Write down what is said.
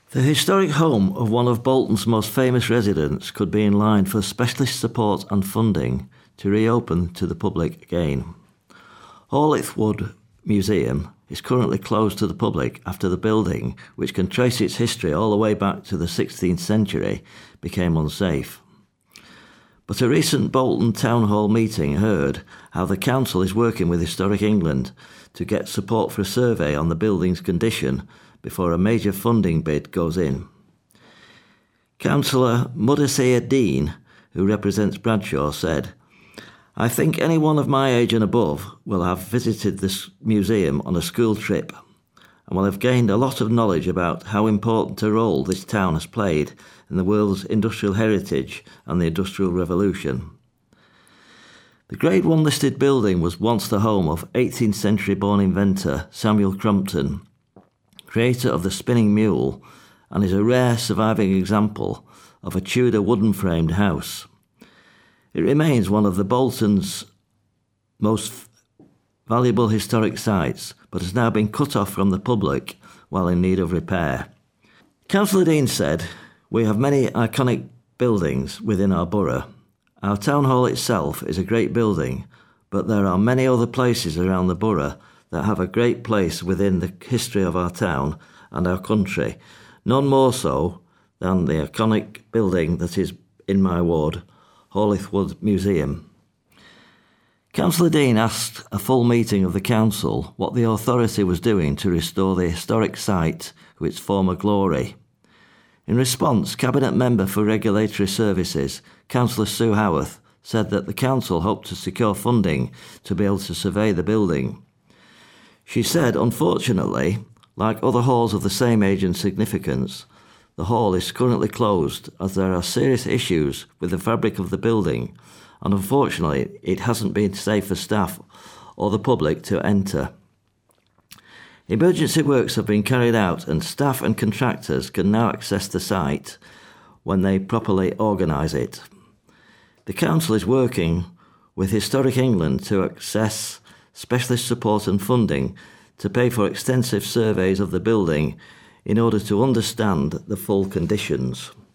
The historic home of one of Bolton's most famous residents could be in line for specialist support and funding to reopen to the public again. Hawlithwood Museum is currently closed to the public after the building, which can trace its history all the way back to the 16th century, became unsafe. But a recent Bolton Town Hall meeting heard how the council is working with Historic England to get support for a survey on the building's condition before a major funding bid goes in. Councillor Mudassir Dean, who represents Bradshaw, said, "I think anyone of my age and above will have visited this museum on a school trip and will have gained a lot of knowledge about how important a role this town has played in the world's industrial heritage and the Industrial Revolution." The Grade 1 listed building was once the home of 18th century born inventor Samuel Crompton, creator of the spinning mule, and is a rare surviving example of a Tudor wooden-framed house. It remains one of the Bolton's most valuable historic sites, but has now been cut off from the public while in need of repair. Councillor Dean said, "We have many iconic buildings within our borough. Our town hall itself is a great building, but there are many other places around the borough that have a great place within the history of our town and our country, none more so than the iconic building that is in my ward, Hawlithwood Museum." Councillor Dean asked a full meeting of the council what the authority was doing to restore the historic site to its former glory. In response, Cabinet Member for Regulatory Services, Councillor Sue Howarth, said that the council hoped to secure funding to be able to survey the building. She said, unfortunately, like other halls of the same age and significance, the hall is currently closed as there are serious issues with the fabric of the building, and unfortunately it hasn't been safe for staff or the public to enter. Emergency works have been carried out and staff and contractors can now access the site when they properly organise it. The council is working with Historic England to access specialist support and funding to pay for extensive surveys of the building in order to understand the full conditions.